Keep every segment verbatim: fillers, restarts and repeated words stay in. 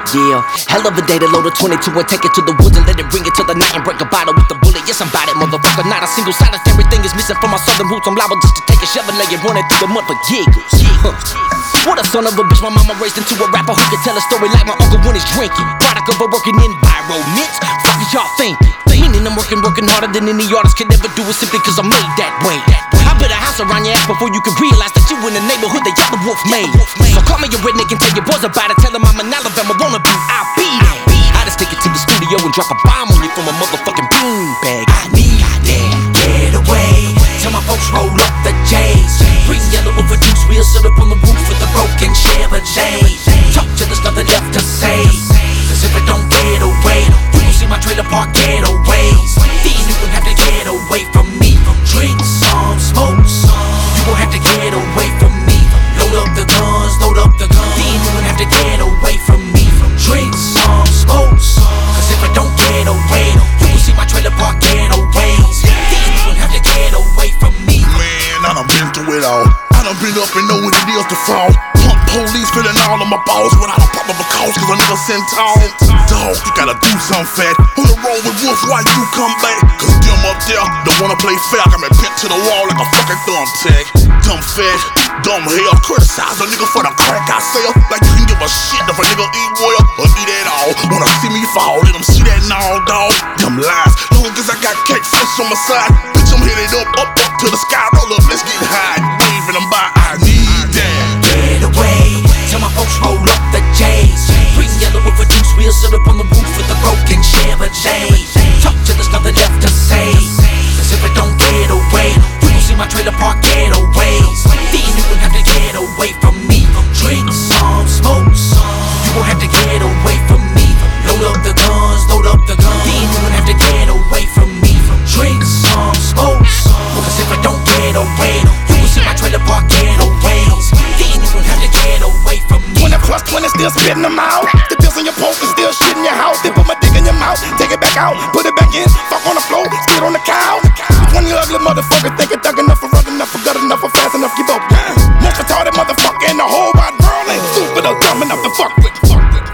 Yeah, hell of a day to load a twenty-two and take it to the woods and let it ring it till the night and break a bottle with the bullet. Yes, I'm about it, motherfucker. Not a single silence, everything is missing from my southern roots. I'm liable just to take a shove and lay it running through the mud for giggles. Huh. What a son of a bitch, my mama raised into a rapper who can tell a story like my uncle when he's drinking. Product of a working environment. Fuck is y'all thinking? Meaning I'm working, working harder than any artist can ever do it simply cause I'm made that way. I built a house around your ass before you can realize that you in the neighborhood that y'all the wolf made. So call me a redneck and tell your boys about it. Tell them I'm an Alabama wannabe, I'll be there. I just take it to the studio and drop a bomb on you from a motherfucking beanbag. I need that getaway. Tell my folks roll up the J's. Bring yellow overdose, we'll sit up on the roof with a broken Chevrolet. Talk till there's nothing left to say. Cause if it don't get away, you gon' see my trailer park getaways. Then you gon' have to get away from me. Drink some, smoke some. You gon' have to get away from me. Load up the guns, load up the guns. Then you gon' have to get away from me. Drink some, smoke some. Cause if it don't get away, you gon' see my trailer park getaways. Then you gon' have to get away from me. Man, I done been through it all. I done been up and know what it is to fall. Pump police feeling all of my balls when I done pop up a cause cause I never sent tall. Dog, you gotta do something fat. On the road with Wolf, why you come back? Cause them up there don't wanna play fair. Got me pinned to the wall like a fucking thumbtack. Dumb fat, dumb hell. Criticize a nigga for the crack I sell. Like you can give a shit if a nigga eat well or eat at all. Wanna see me fall, let them see that now, dog. Them lies, long as I got catfish on my side. Bitch, I'm headed up, up, up to the sky. Roll up, let's get high. Waving them by, I need that. Get away, tell my folks roll up the J's. Bring yellow overdose, we'll sit up on the roof with a broken Chevrolet. Talk till there's nothing left to say. Cause if it don't get away, you gon' see my trailer park getaways. Then you gon' have to get away from me. Drink some, smoke some. You gon' have to get away from me. Load up the guns, load up the guns. Then you gon' have to get away from me. Drink some, smoke some. Cause if it don't get away, you gon' see my trailer park getaways. Then you gon' have to get away from me. twenty plus twenty, still spitting them out. The pills in your poke is still shit in your house. They put my dick in your mouth, take it back out, put it back in, fuck on the floor, spit on the cow. twenty ugly motherfuckers think it thug enough, for rug enough, for good enough, for fast enough, give up. Most retarded motherfucker in the whole wide world ain't stupid or dumb enough to fuck with.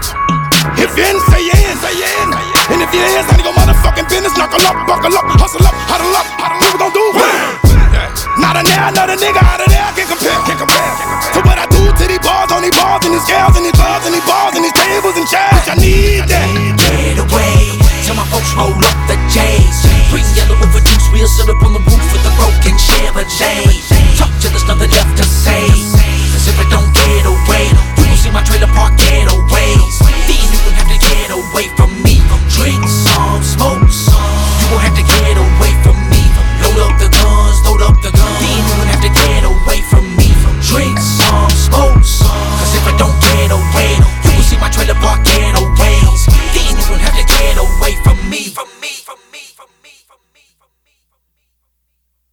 If you in, say you in, say you in. And if you is, none of your motherfucking business, knuckle up, buckle up, hustle up, huddle up, what we gon' do? Not a now, not a nigga out of there, can't compare, can't compare. To what I do to these bars, on these bars, and these girls, and these clubs, and these bars, and these tables and chairs. I need that. Get away, tell my folks roll up the J's. Bring yellow overdose, we'll sit up